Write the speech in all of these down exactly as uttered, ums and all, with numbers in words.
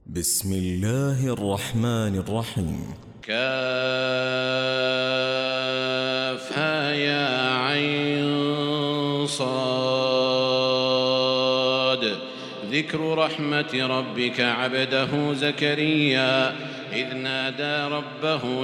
بسم الله الرحمن الرحيم. كافها يا عين صاد. ذكر رحمة ربك عبده زكريا إذ نادى ربه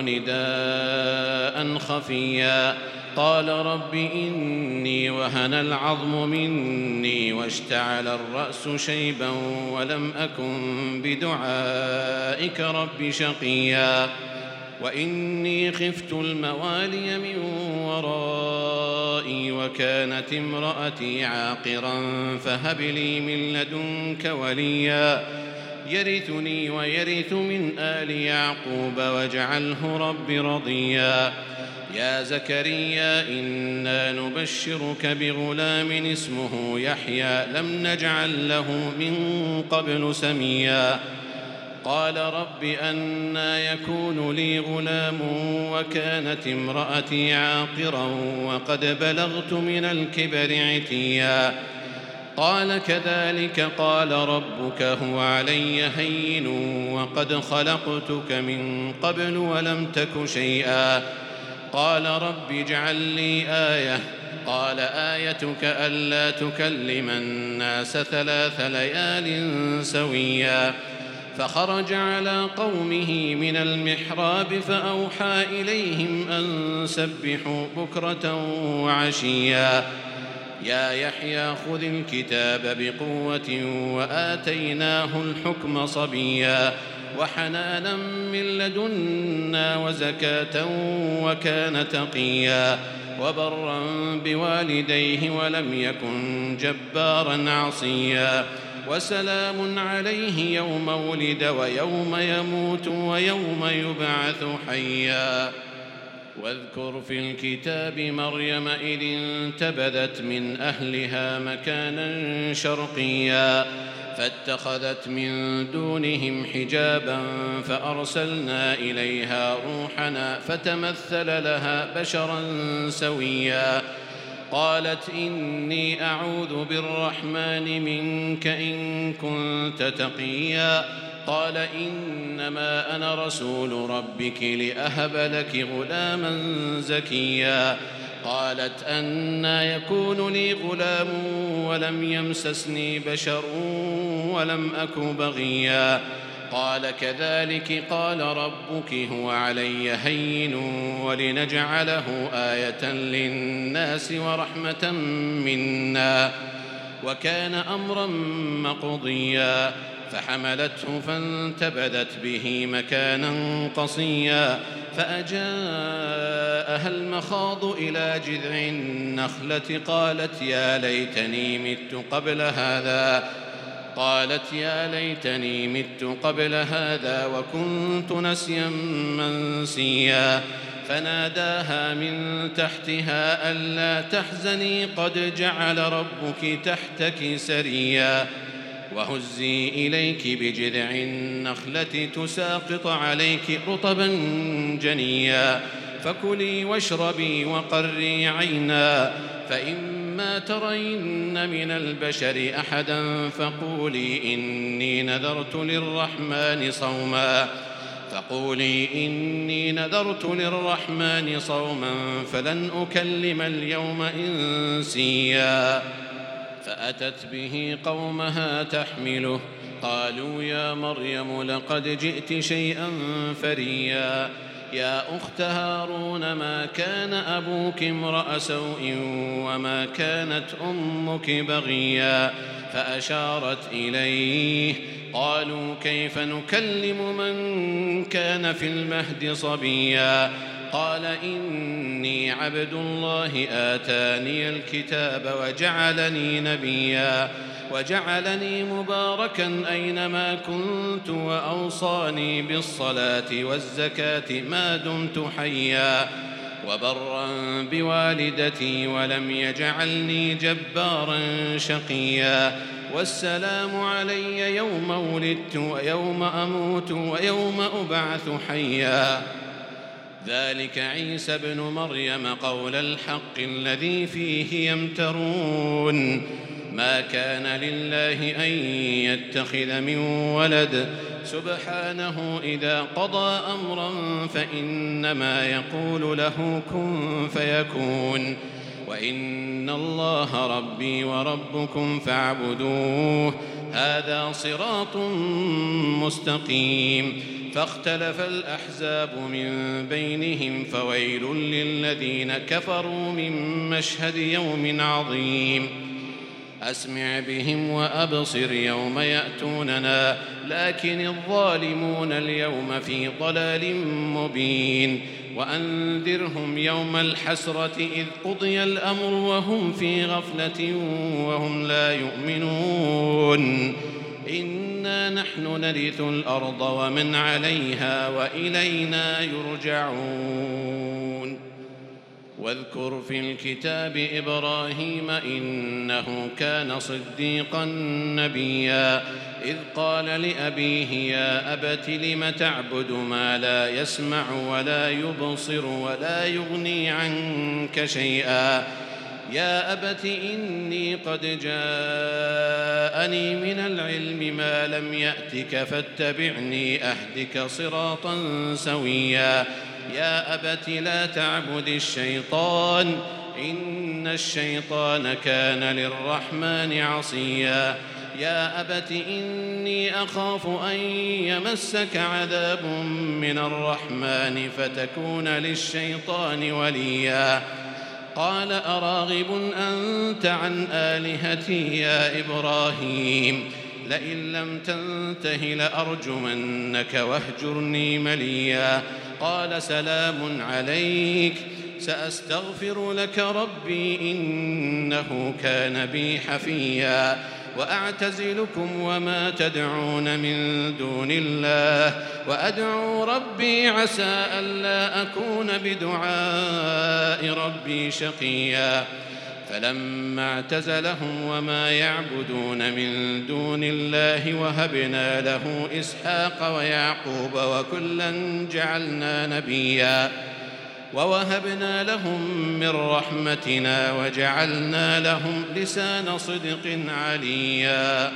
نداء خفيا قال رب إني وهن العظم مني واشتعل الرأس شيبا ولم أكن بدعائك رب شقيا وإني خفت الموالي من ورائي وكانت امرأتي عاقرا فهب لي من لدنك وليا يرثني ويرث من آل يعقوب واجعله رب رضيا. يا زكريا إنا نبشرك بغلام اسمه يحيى لم نجعل له من قبل سميا قال رب أنى يكون لي غلام وكانت امرأتي عاقرا وقد بلغت من الكبر عتيا قال كذلك قال ربك هو علي هين وقد خلقتك من قبل ولم تك شيئا قال رب اجعل لي آية قال آيتك ألا تكلم الناس ثلاث ليال سويا فخرج على قومه من المحراب فأوحى إليهم أن سبحوا بكرة وعشيا يا يحيى خذ الكتاب بقوة وآتيناه الحكم صبيا وحنانا من لدنا وزكاة وكان تقيا وبرا بوالديه ولم يكن جبارا عصيا وسلام عليه يوم ولد ويوم يموت ويوم يبعث حيا. واذكر في الكتاب مريم إذ انتبذت من أهلها مكانا شرقيا فاتخذت من دونهم حجابا فأرسلنا إليها روحنا فتمثل لها بشرا سويا قالت إني أعوذ بالرحمن منك إن كنت تقيا قال إنما أنا رسول ربك لأهب لك غلاما زكيا قالت أنى يكون لي غلام ولم يمسسني بشر ولم أك بغيا قال كذلك قال ربك هو علي هين ولنجعله آية للناس ورحمة منا وكان أمرا مقضيا فحملته فانتبذت به مكانا قصيا فأجاءها المخاض إلى جذع النخلة قالت يا ليتني مت قبل هذا قالت يا ليتني مت قبل هذا وكنت نسيا منسيا فناداها من تحتها ألا تحزني قد جعل ربك تحتك سريا وهزي إليك بجذع النخلة تساقط عليك رطبا جنيا فكلي واشربي وقري عينا فإما ترين من البشر أحدا فقولي إني نذرت للرحمن صوما فقولي إني نذرت للرحمن صوما فلن أكلم اليوم إنسيا فأتت به قومها تحمله قالوا يا مريم لقد جئت شيئا فريا يا أخت هارون ما كان أبوك امرأ سوء وما كانت أمك بغيا فأشارت إليه قالوا كيف نكلم من كان في المهد صبيا قال إني عبد الله آتاني الكتاب وجعلني نبيا وجعلني مباركا أينما كنت وأوصاني بالصلاة والزكاة ما دمت حيا وبرا بوالدتي ولم يجعلني جبارا شقيا والسلام علي يوم ولدت ويوم أموت ويوم أبعث حيا ذلك عيسى ابن مريم قول الحق الذي فيه يمترون ما كان لله أن يتخذ من ولد سبحانه إذا قضى أمرا فإنما يقول له كن فيكون وإن الله ربي وربكم فاعبدوه هذا صراط مستقيم فاختلف الأحزاب من بينهم فويل للذين كفروا من مشهد يوم عظيم أسمع بهم وأبصر يوم يأتوننا لكن الظالمون اليوم في ضلال مبين وأنذرهم يوم الحسرة إذ قضي الأمر وهم في غفلة وهم لا يؤمنون إنا نحن نرث الأرض ومن عليها وإلينا يرجعون واذكر في الكتاب إبراهيم إنه كان صديقا نبيا إذ قال لأبيه يا أبت لم تعبد ما لا يسمع ولا يبصر ولا يغني عنك شيئا يا أبت إني قد جاءني من العلم ما لم يأتك فاتبعني أهدك صراطا سويا يا أبت لا تعبد الشيطان إن الشيطان كان للرحمن عصيا يا أبت إني أخاف أن يمسك عذاب من الرحمن فتكون للشيطان وليا قال أراغب أنت عن آلهتي يا إبراهيم لئن لم تنته لأرجمنك واهجرني مليا قال سلام عليك سأستغفر لك ربي إنه كان بي حفيا وأعتزلكم وما تدعون من دون الله وأدعو ربي عسى ألا أكون بدعاء ربي شقيا فلما اعتزلهم وما يعبدون من دون الله وهبنا له إسحاق ويعقوب وكلا جعلنا نبيا ووهبنا لهم من رحمتنا وجعلنا لهم لسان صدق عليا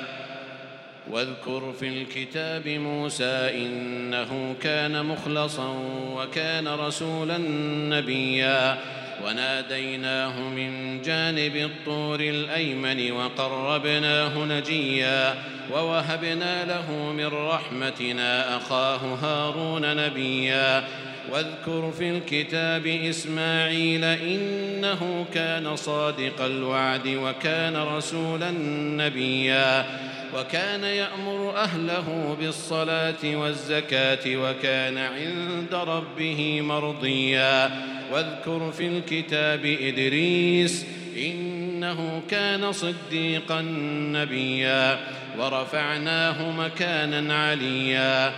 واذكر في الكتاب موسى إنه كان مخلصا وكان رسولا نبيا وناديناه من جانب الطور الأيمن وقربناه نجيا ووهبنا له من رحمتنا أخاه هارون نبيا واذكر في الكتاب إسماعيل إنه كان صادق الوعد وكان رسولا نبيا وكان يأمر أهله بالصلاة والزكاة وكان عند ربه مرضيا واذكر في الكتاب إدريس إنه كان صديقا نبيا ورفعناه مكانا عليا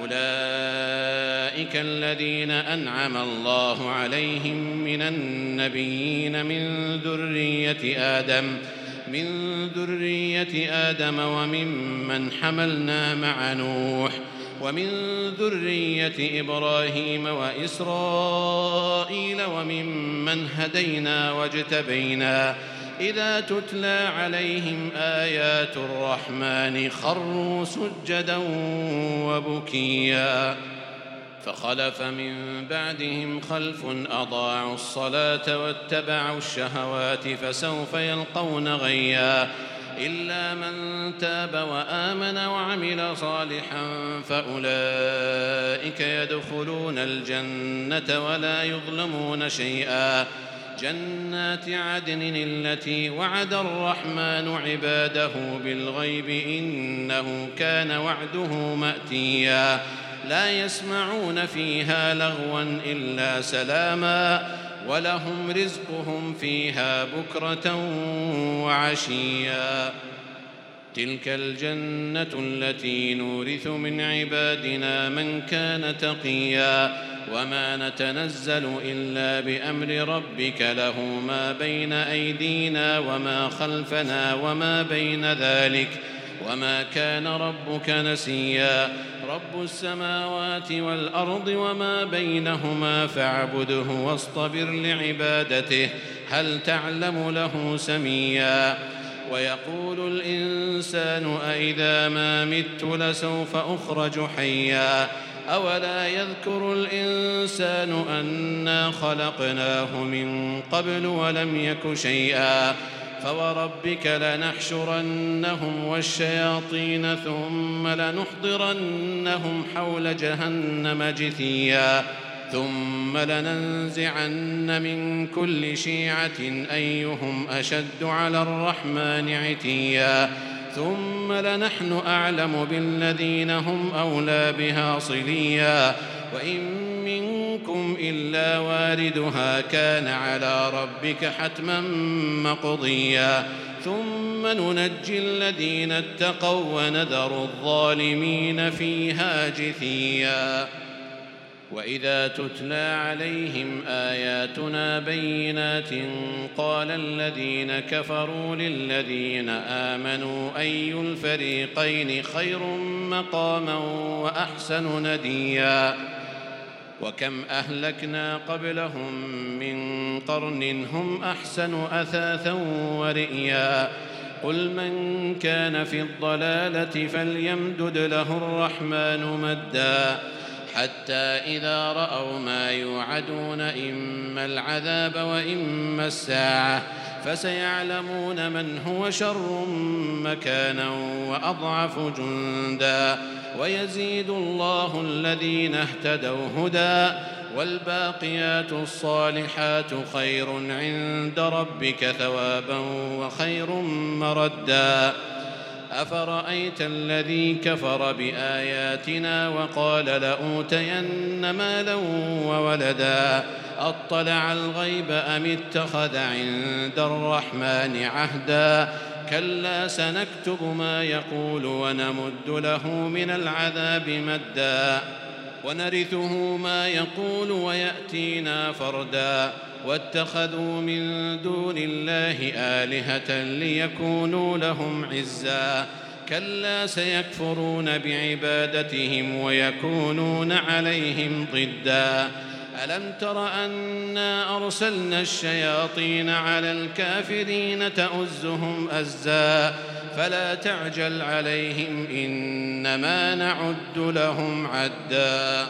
أولئك الذين أنعم الله عليهم من النبيين من ذرية آدم من ذرية آدم وممن حملنا مع نوح ومن ذرية إبراهيم وإسرائيل وممن هدينا واجتبينا إذا تتلى عليهم آيات الرحمن خروا سجدا وبكيا فخلف من بعدهم خلف أضاعوا الصلاة واتبعوا الشهوات فسوف يلقون غيا إلا من تاب وآمن وعمل صالحا فأولئك يدخلون الجنة ولا يظلمون شيئا جنات عدن التي وعد الرحمن عباده بالغيب إنه كان وعده مأتيا لا يسمعون فيها لغوا إلا سلاما ولهم رزقهم فيها بكرة وعشيا تلك الجنة التي نورث من عبادنا من كان تقيا وما نتنزل إلا بأمر ربك له ما بين أيدينا وما خلفنا وما بين ذلك وما كان ربك نسيا رب السماوات والأرض وما بينهما فاعبده واصطبر لعبادته هل تعلم له سميا ويقول الإنسان أإذا ما مت لسوف أخرج حيا أولا يذكر الإنسان أنا خلقناه من قبل ولم يك شيئا فوربك لنحشرنهم والشياطين ثم لنحضرنهم حول جهنم جثيا ثم لننزعن من كل شيعة أيهم أشد على الرحمن عتيا ثم لنحن أعلم بالذين هم أولى بها صليا وإن منكم إلا واردها كان على ربك حتما مقضيا ثم ننجي الذين اتقوا ونذر الظالمين فيها جثيا وإذا تتلى عليهم آياتنا بينات قال الذين كفروا للذين آمنوا أي الفريقين خير مقاما وأحسن نديا وكم أهلكنا قبلهم من قرن هم أحسن أثاثا ورئيا قل من كان في الضلالة فليمدد له الرحمن مدا حتى إذا رأوا ما يوعدون إما العذاب وإما الساعة فسيعلمون من هو شر مكانا وأضعف جندا ويزيد الله الذين اهتدوا هدى والباقيات الصالحات خير عند ربك ثوابا وخير مردا أفرأيت الذي كفر بآياتنا وقال لأوتين مالا وولدا أطلع الغيب أم اتخذ عند الرحمن عهدا كلا سنكتب ما يقول ونمد له من العذاب مدا ونرثه ما يقول ويأتينا فردا واتخذوا من دون الله آلهة ليكونوا لهم عزا كلا سيكفرون بعبادتهم ويكونون عليهم ضدا ألم تر أنا أرسلنا الشياطين على الكافرين تؤزهم أزا فلا تعجل عليهم إنما نعد لهم عدا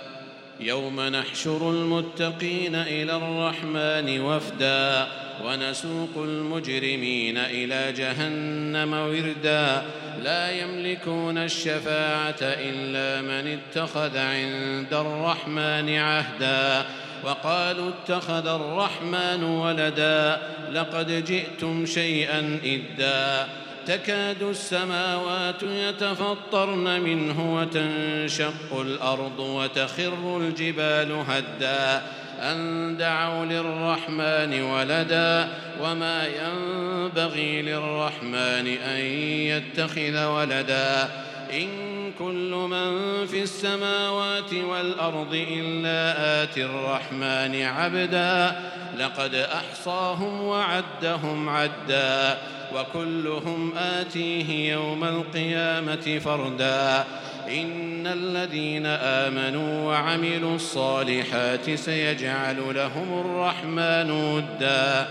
يوم نحشر المتقين إلى الرحمن وفدا ونسوق المجرمين إلى جهنم وردا لا يملكون الشفاعة إلا من اتخذ عند الرحمن عهدا وقالوا اتخذ الرحمن ولدا لقد جئتم شيئا إدا تكاد السماوات يتفطرن منه وتنشق الأرض وتخر الجبال هدا أن دعوا للرحمن ولدا وما ينبغي للرحمن أن يتخذ ولدا إن كل من في السماوات والأرض إلا آتي الرحمن عبدا لقد أحصاهم وعدهم عدا وكلهم آتيه يوم القيامة فردا إن الذين آمنوا وعملوا الصالحات سيجعل لهم الرحمن ودا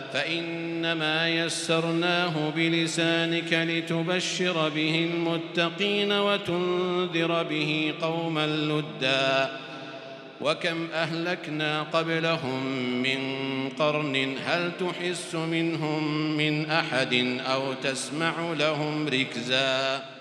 فإنما يسرناه بلسانك لتبشر به المتقين وتنذر به قوما لدا وكم أهلكنا قبلهم من قرن هل تحس منهم من أحد أو تسمع لهم ركزا